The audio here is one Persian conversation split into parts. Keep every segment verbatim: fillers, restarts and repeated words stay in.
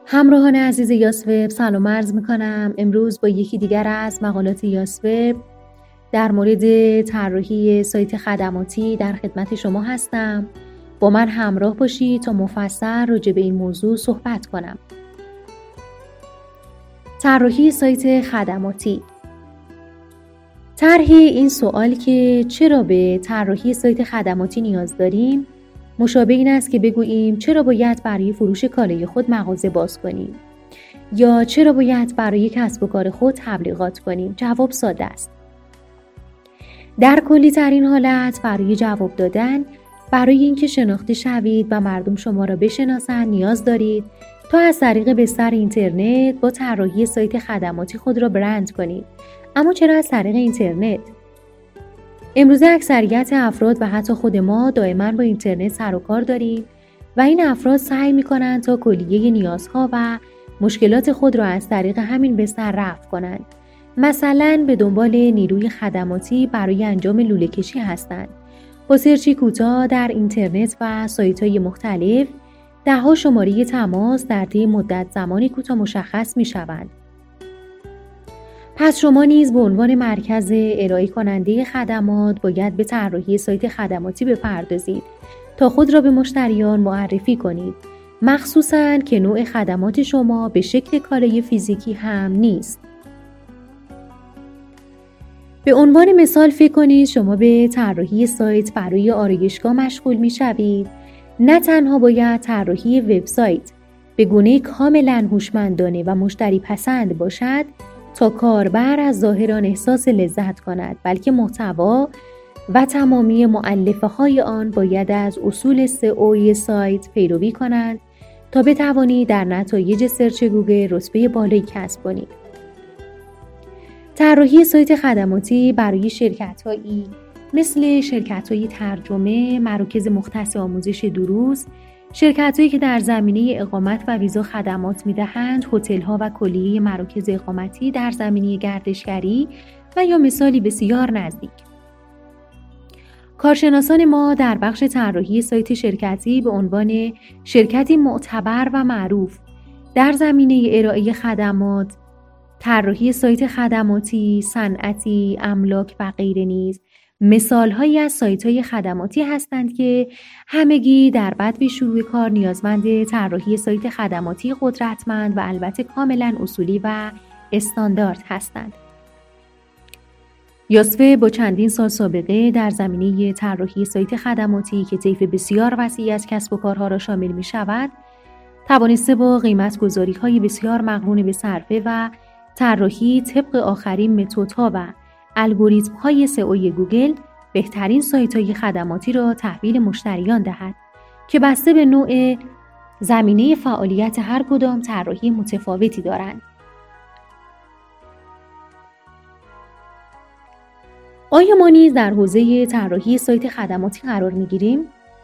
همراهان عزیز یاسوب سلام عرض میکنم. امروز با یکی دیگر از مقالات یاسوب در مورد طراحی سایت خدماتی در خدمت شما هستم. با من همراه باشید تا مفصل راجع به این موضوع صحبت کنم. طراحی سایت خدماتی. طرح این سوال که چرا به طراحی سایت خدماتی نیاز داریم مشابه این است که بگوییم چرا باید برای فروش کالای خود مغازه باز کنیم یا چرا باید برای کسب و کار خود تبلیغات کنیم. جواب ساده است. در کلی ترین حالت برای جواب دادن، برای اینکه شناخته شوید و مردم شما را بشناسند نیاز دارید تا از طریق بستر اینترنت با طراحی سایت خدماتی خود را برند کنید. اما چرا از طریق اینترنت؟ امروزه اکثریت افراد و حتی خود ما دائما با اینترنت سر و کار داریم و این افراد سعی می‌کنند تا کلیه نیازها و مشکلات خود را از طریق همین بستر رفع کنند. مثلا به دنبال نیروی خدماتی برای انجام لوله‌کشی هستند. با سرچی کوتاه در اینترنت و سایت‌های مختلف، ده‌ها شماره تماس در طی مدت زمانی کوتاه مشخص می‌شوند. پس شما نیز به عنوان مرکز ارائه کننده خدمات باید به طراحی سایت خدماتی بپردازید تا خود را به مشتریان معرفی کنید، مخصوصاً که نوع خدمات شما به شکل کالای فیزیکی هم نیست. به عنوان مثال فکر کنید شما به طراحی سایت برای آرایشگاه مشغول می‌شوید. نه تنها باید طراحی وبسایت به گونه کاملاً هوشمندانه و مشتری پسند باشد تا کاربر از ظاهر آن احساس لذت کند، بلکه محتوا و تمامی مؤلفه های آن باید از اصول سئو سایت پیروی کنند تا بتوانید در نتایج سرچ گوگل رتبه بالایی کسب کنید. طراحی سایت خدماتی برای شرکت‌هایی مثل شرکت‌های ترجمه، مراکز مختص آموزش دروس، شرکت‌هایی که در زمینه اقامت و ویزا خدمات می‌دهند، هتل‌ها و کلیه مراکز اقامتی در زمینه گردشگری و یا مثالی بسیار نزدیک. کارشناسان ما در بخش طراحی سایت شرکتی به عنوان شرکتی معتبر و معروف در زمینه ارائه خدمات، طراحی سایت خدماتی، صنعتی، املاک و غیره نیز مثال‌هایی از سایت‌های خدماتی هستند که همگی در بدو شروع کار نیازمند طراحی سایت خدماتی قدرتمند و البته کاملاً اصولی و استاندارد هستند. یاسوب با چندین سال سابقه در زمینه طراحی سایت خدماتی که طیف بسیار وسیعی از کسب و کارها را شامل می‌شود، توانسته با قیمت‌گذاری‌های بسیار مقرون به صرفه و طراحی طبق آخرین متدها و الگوریتم‌های سئو گوگل بهترین سایت‌های خدماتی را تحویل مشتریان دهد که بسته به نوع زمینه فعالیت هر کدام طراحی متفاوتی دارند. آیا ما نیز در حوزه طراحی سایت خدماتی قرار می‌گیریم؟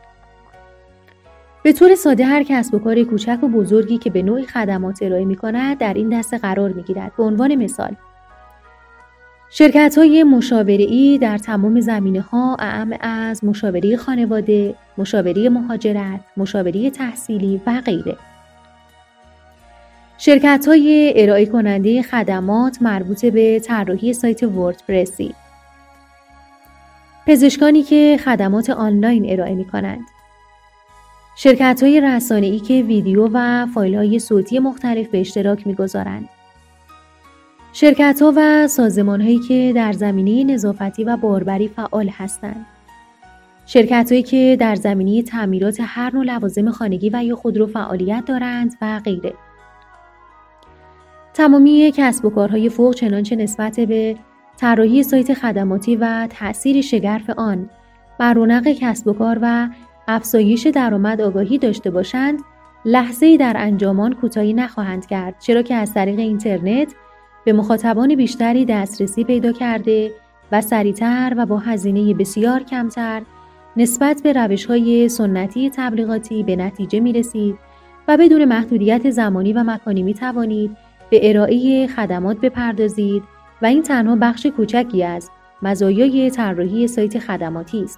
به طور ساده هر کسب و کار کوچک و بزرگی که به نوعی خدمات ارائه می‌کند در این دسته قرار می‌گیرد. به عنوان مثال شرکت‌های مشاوره‌ای در تمام زمینه‌ها اعم از مشاوره خانواده، مشاوره مهاجرت، مشاوره تحصیلی و غیره. شرکت‌های ارائه کننده خدمات مربوط به طراحی سایت وردپرسی. پزشکانی که خدمات آنلاین ارائه می‌کنند. شرکت‌های رسانه‌ای که ویدیو و فایل‌های صوتی مختلف به اشتراک می‌گذارند. شرکت‌ها و سازمان‌هایی که در زمینه نظافتی و باربری فعال هستند. شرکت‌هایی که در زمینه تعمیرات هر نوع لوازم خانگی و یا خودرو فعالیت دارند و غیره. تمامی کسب و کارهای فوق چنانچه نسبت به طراحی سایت خدماتی و تأثیر شگرف آن بر رونق کسب و کار و افزایش درآمد آگاهی داشته باشند، لحظه‌ای در انجام آن کوتاهی نخواهند کرد، چرا که از طریق اینترنت به مخاطبان بیشتری دسترسی پیدا کرده و سریعتر و با هزینه بسیار کمتر نسبت به روش‌های سنتی تبلیغاتی به نتیجه می‌رسید و بدون محدودیت زمانی و مکانی می‌توانید به ارائه خدمات بپردازید و این تنها بخش کوچکی از مزایای طراحی سایت خدماتی است.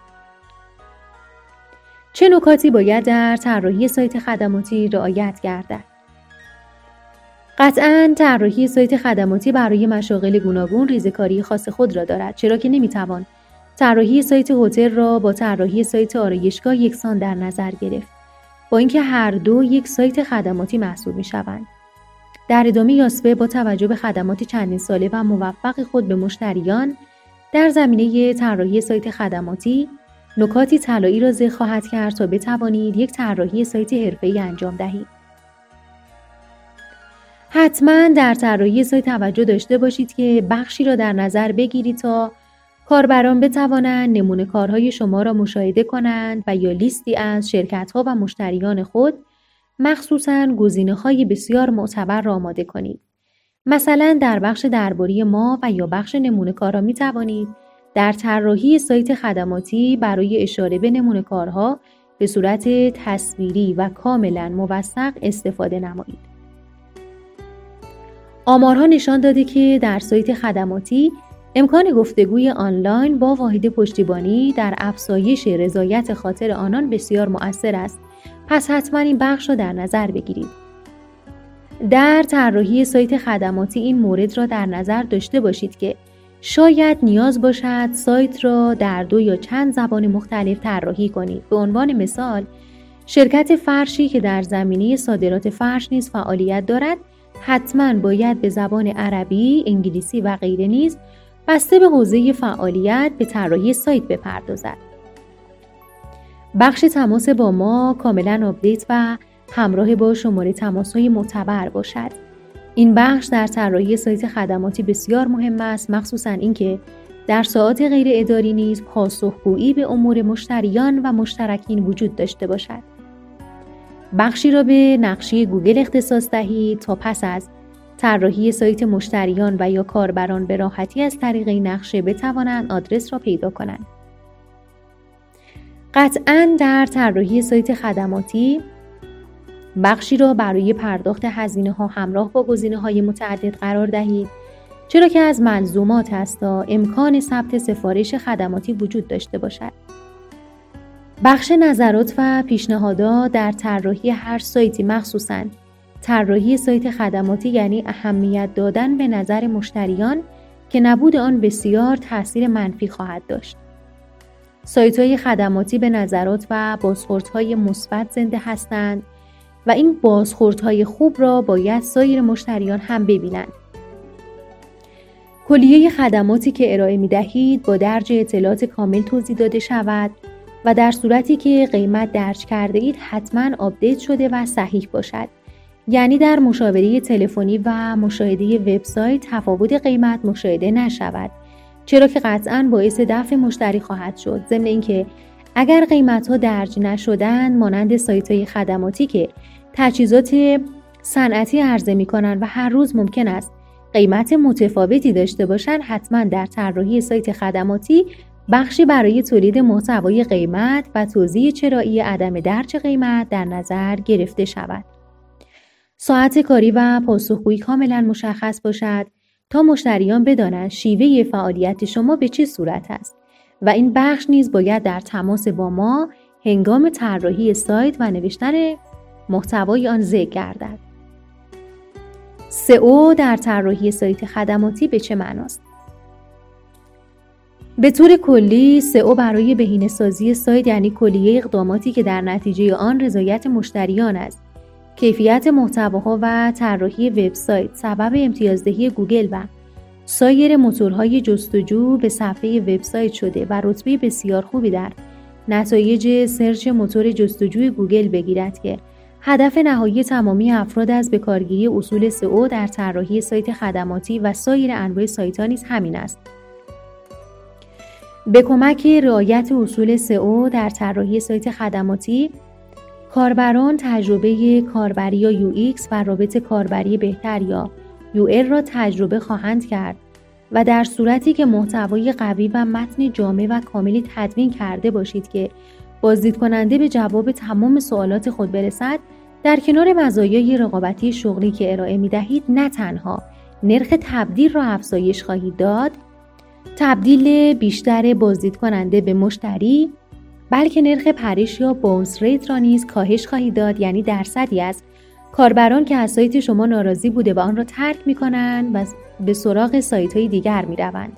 چه نکاتی باید در طراحی سایت خدماتی رعایت گردد؟ قطعاً طراحی سایت خدماتی برای مشاغل گوناگون ریزکاری خاص خود را دارد، چرا که نمیتوان طراحی سایت هتل را با طراحی سایت آرایشگاه یکسان در نظر گرفت، با اینکه هر دو یک سایت خدماتی محسوب میشوند. در ادامه یاسوه با توجه به خدمات چندین ساله و موفق خود به مشتریان در زمینه طراحی سایت خدماتی نکاتی طلایی را ذکر خواهد کرد تا بتوانید یک طراحی سایت حرفه‌ای انجام دهید. حتما در طراحی سایت توجه داشته باشید که بخشی را در نظر بگیرید تا کاربران بتوانند نمونه کارهای شما را مشاهده کنند و یا لیستی از شرکت‌ها و مشتریان خود، مخصوصاً گزینه‌های بسیار معتبر را آماده کنید. مثلا در بخش درباره ما و یا بخش نمونه کارها می توانید در طراحی سایت خدماتی برای اشاره به نمونه کارها به صورت تصویری و کاملا موثق استفاده نمایید. آمارها نشان داده که در سایت خدماتی امکان گفتگوی آنلاین با واحد پشتیبانی در افزایش رضایت خاطر آنان بسیار مؤثر است. پس حتما این بخش را در نظر بگیرید. در طراحی سایت خدماتی این مورد را در نظر داشته باشید که شاید نیاز باشد سایت را در دو یا چند زبان مختلف طراحی کنید. به عنوان مثال، شرکت فرشی که در زمینه صادرات فرش نیز فعالیت دارد، حتما باید به زبان عربی، انگلیسی و غیره نیز بسته به حوزه فعالیت به طراحی سایت بپردازد. بخش تماس با ما کاملا آپدیت و همراه با شماره تماس‌های معتبر باشد. این بخش در طراحی سایت خدماتی بسیار مهم است، مخصوصاً اینکه در ساعات غیر اداری نیز پاسخگویی به امور مشتریان و مشترکین وجود داشته باشد. بخشی را به نقشه گوگل اختصاص دهید تا پس از طراحی سایت مشتریان و یا کاربران به راحتی از طریق این نقشه بتوانند آدرس را پیدا کنند. قطعاً در طراحی سایت خدماتی بخشی را برای پرداخت هزینه‌ها همراه با گزینه‌های متعدد قرار دهید، چرا که از ملزومات است تا امکان ثبت سفارش خدماتی وجود داشته باشد. بخش نظرات و پیشنهادات در طراحی هر سایتی، مخصوصاً طراحی سایت خدماتی، یعنی اهمیت دادن به نظر مشتریان که نبود آن بسیار تأثیر منفی خواهد داشت. سایت‌های خدماتی به نظرات و بازخوردهای مثبت زنده هستند و این بازخوردهای خوب را باید سایر مشتریان هم ببینند. کلیه خدماتی که ارائه می‌دهید با درج اطلاعات کامل توضیح داده شود و در صورتی که قیمت درج کرده اید حتما آپدیت شده و صحیح باشد. یعنی در مشاوره تلفنی و مشاهده وبسایت تفاوت قیمت مشاهده نشود، چرا که قطعاً باعث دفع مشتری خواهد شد. ضمن اینکه اگر قیمت‌ها درج نشدن، مانند سایت‌های خدماتی که تجهیزات صنعتی عرضه می‌کنند و هر روز ممکن است قیمت متفاوتی داشته باشند، حتما در طراحی سایت خدماتی بخشی برای تولید محتوای قیمت و توضیح چرایی عدم درج قیمت در نظر گرفته شود. ساعت کاری و پاسخگویی کاملا مشخص باشد تا مشتریان بدانند شیوه فعالیت شما به چه صورت است و این بخش نیز باید در تماس با ما هنگام طراحی سایت و نوشتن محتوای آن ذکر گردد. سئو در طراحی سایت خدماتی به چه معناست؟ به طور کلی سئو برای بهینه‌سازی سایت یعنی کلیه اقداماتی که در نتیجه آن رضایت مشتریان است، کیفیت محتواها و طراحی وبسایت سبب امتیازدهی گوگل و سایر موتورهای جستجو به صفحه وبسایت شده و رتبه بسیار خوبی در نتایج سرچ موتور جستجوی گوگل بگیرد که هدف نهایی تمامی افراد از بکارگیری اصول سئو در طراحی سایت خدماتی و سایر انواع سایت‌ها نیز همین است. به کمک رعایت اصول سئو در طراحی سایت خدماتی، کاربران تجربه کاربری یا یو ایکس و رابط کاربری بهتر یا یو ال را تجربه خواهند کرد و در صورتی که محتوای قوی و متن جامع و کاملی تدوین کرده باشید که بازدید کننده به جواب تمام سوالات خود برسد، در کنار مزایای رقابتی شغلی که ارائه می دهید، نه تنها نرخ تبدیل را افزایش خواهید داد، تبدیل بیشتر بازدید کننده به مشتری، بلکه نرخ پرش یا باونس ریت را نیز کاهش خواهید داد، یعنی درصدی از کاربران که از سایت شما ناراضی بوده و آن را ترک می‌کنند و به سراغ سایت‌های دیگر می‌روند.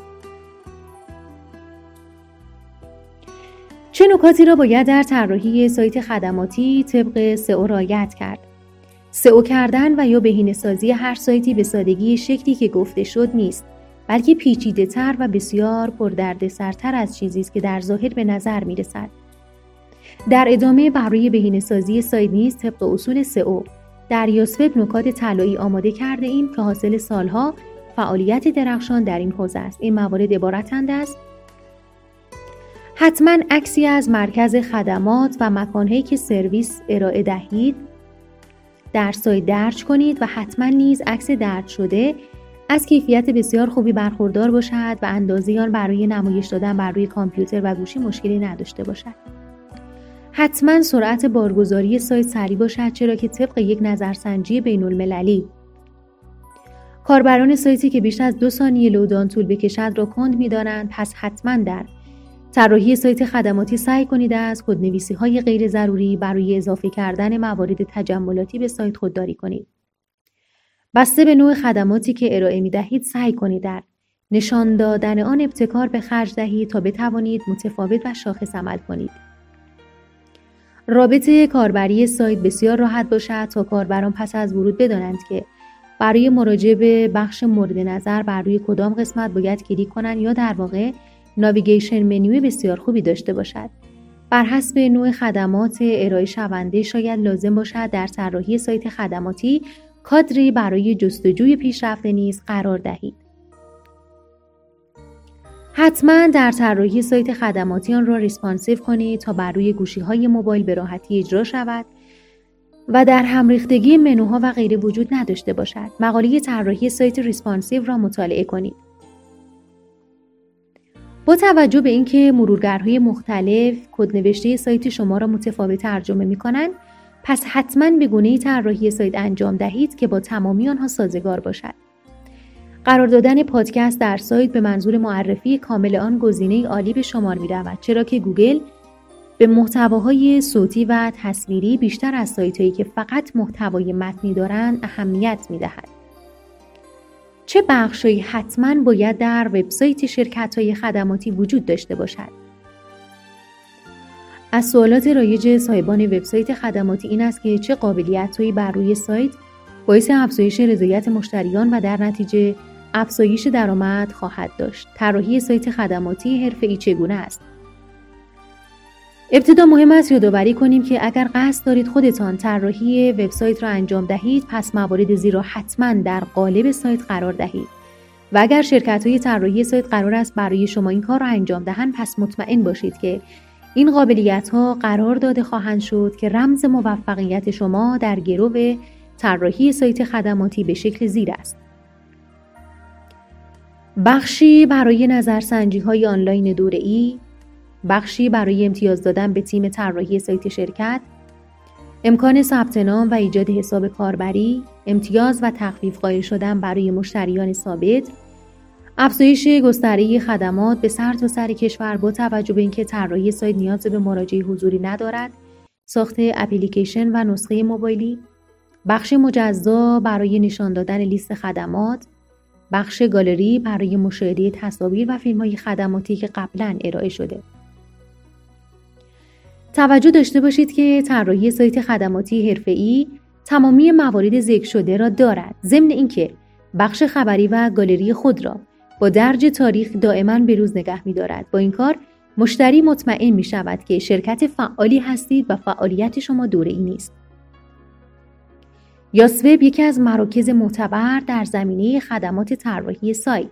چه نکاتی را باید در طراحی سایت خدماتی طبق سئو رعایت کرد؟ سئو کردن و یا بهینه‌سازی هر سایتی به سادگی شکلی که گفته شد نیست، بلکه پیچیده‌تر و بسیار پردردسرتر از چیزی است که در ظاهر به نظر می‌رسد. در ادامه برای بهینه‌سازی سایت نیز طبق اصول سئو در یاسوب نکات طلایی آماده کرده ایم که حاصل سالها فعالیت درخشان در این حوزه است. این موارد عبارتند از حتما عکسی از مرکز خدمات و مکانهایی که سرویس ارائه دهید در سایت درج کنید و حتما نیز عکس درج شده از کیفیت بسیار خوبی برخوردار باشد و اندازه آن برای نمایش دادن بر روی کامپیوتر و گوشی مشکلی نداشته باشد. حتما سرعت بارگذاری سایت سریع باشد، چرا که طبق یک نظرسنجی بین المللی کاربران سایتی که بیش از دو ثانیه لودان طول بکشد را کند می‌دانند. پس حتما در طراحی سایت خدماتی سعی کنید از کدنویسی‌های غیر ضروری برای اضافه کردن موارد تجملاتی به سایت خودداری کنید. بسته به نوع خدماتی که ارائه می‌دهید سعی کنید در نشان دادن آن ابتکار به خرج دهید تا بتوانید متفاوت و شاخص عمل کنید. رابط کاربری سایت بسیار راحت باشد تا کاربران پس از ورود بدانند که برای مراجعه به بخش مورد نظر بر روی کدام قسمت باید کلیک کنند یا در واقع ناویگیشن منوی بسیار خوبی داشته باشد. بر حسب نوع خدمات ارائه شونده شاید لازم باشد در طراحی سایت خدماتی کادری برای جستجوی پیشرفته نیز قرار دهید. حتما در طراحی سایت خدماتی آن را ریسپانسیو کنید تا بر روی گوشی‌های موبایل به راحتی اجرا شود و در همریختگی منوها و غیره وجود نداشته باشد. مقاله طراحی سایت ریسپانسیو را مطالعه کنید. با توجه به اینکه مرورگرهای مختلف کدنوشته سایت شما را متفاوت ترجمه می‌کنند، پس حتما به گونه‌ای طراحی سایت انجام دهید که با تمامی آنها سازگار باشد. قرار دادن پادکست در سایت به منظور معرفی کامل آن گزینه‌ای عالی به شمار می‌رود، چرا که گوگل به محتواهای صوتی و تصویری بیشتر از سایت‌هایی که فقط محتوای متنی دارند اهمیت می‌دهد. چه بخشی حتما باید در وبسایت شرکت‌های خدماتی وجود داشته باشد؟ از سوالات رایج صاحبان وبسایت خدماتی این است که چه قابلیت‌هایی بر روی سایت باعث افزایش رضایت مشتریان و در نتیجه افزایش درآمد خواهد داشت. طراحی سایت خدماتی حرفه‌ای چگونه است؟ ابتدا مهم است یادآوری کنیم که اگر قصد دارید خودتان طراحی وبسایت را انجام دهید، پس موارد زیر را حتما در قالب سایت قرار دهید و اگر شرکت‌های طراحی سایت قرار است برای شما این کار را انجام دهند، پس مطمئن باشید که این قابلیت‌ها قرار داده خواهند شد که رمز موفقیت شما در گرو طراحی سایت خدماتی به شکل زیر است. بخشی برای نظرسنجی‌های آنلاین دوره‌ای، بخشی برای امتیاز دادن به تیم طراحی سایت شرکت، امکان ثبت نام و ایجاد حساب کاربری، امتیاز و تخفیف قائل شدن برای مشتریان ثابت، افزایش گستره خدمات به سرتاسر کشور با توجه به اینکه طراحی سایت نیاز به مراجعه حضوری ندارد، ساخت اپلیکیشن و نسخه موبایلی، بخش مجزا برای نشان دادن لیست خدمات، بخش گالری برای مشاهده تصاویر و فیلم‌های خدماتی که قبلاً ارائه شده. توجه داشته باشید که طراحی سایت خدماتی حرفه‌ای تمامی موارد ذکر شده را دارد، ضمن اینکه بخش خبری و گالری خود را با درج تاریخ دائما به روز نگه می‌دارد. با این کار مشتری مطمئن می‌شود که شرکت فعالی هستید و فعالیت شما دوره‌ای نیست. یاسوب یکی از مراکز معتبر در زمینه خدمات طراحی سایت.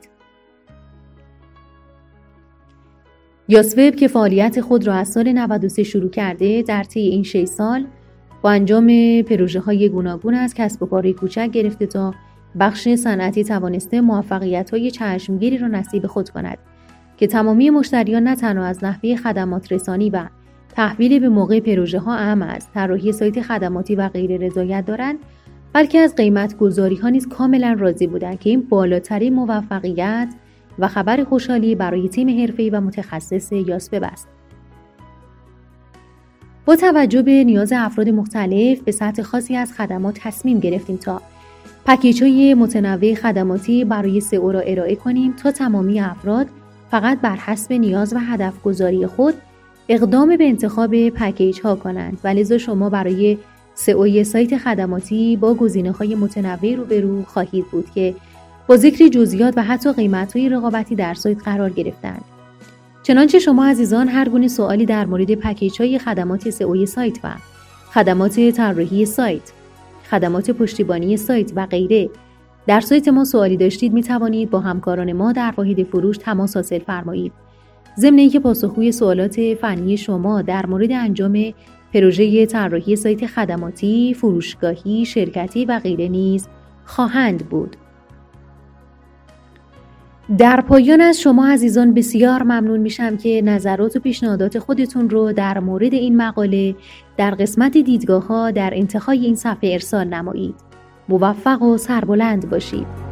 یاسوب که فعالیت خود را از سال نود و سه شروع کرده، در طی این شش سال با انجام پروژه‌های گوناگون از کسب و کارهای کوچک گرفته تا بخش صنعتی توانسته موفقیت‌های چشمگیری را نصیب خود کند که تمامی مشتریان نه تنها از نحوه خدمات رسانی و تحویل به موقع پروژه‌ها اهم از طراحی سایت خدماتی و غیر رضایت دارند، بلکه از قیمت گذاری‌ها نیز کاملا راضی بودند که این بالاترین موفقیت و خبر خوشحالی برای تیم حرفه‌ای و متخصص یاسوب است. با توجه به نیاز افراد مختلف به سطح خاصی از خدمات تصمیم گرفتیم تا پکیج‌های متنوع خدماتی برای سئو را ارائه کنیم تا تمامی افراد فقط بر حسب نیاز و هدف گذاری خود اقدام به انتخاب پکیج ها کنند و لذا شما برای سئو سایت خدماتی با گزینه‌های متنوع روبرو خواهید بود که با ذکر جزئیات و حتی قیمت‌های رقابتی در سایت قرار گرفتند. چنانچه شما عزیزان هر گونه سوالی در مورد پکیج‌های خدمات سئو سایت و خدمات طراحی سایت، خدمات پشتیبانی سایت و غیره در سایت ما سوالی داشتید می توانید با همکاران ما در واحد فروش تماس حاصل فرمایید. ضمن اینکه پاسخگوی سوالات فنی شما در مورد انجام پروژه طراحی سایت خدماتی، فروشگاهی، شرکتی و غیره نیز خواهند بود. در پایان از شما عزیزان بسیار ممنون میشم که نظرات و پیشنهادات خودتون رو در مورد این مقاله در قسمت دیدگاه‌ها در انتهای این صفحه ارسال نمایید. موفق و سربلند باشید.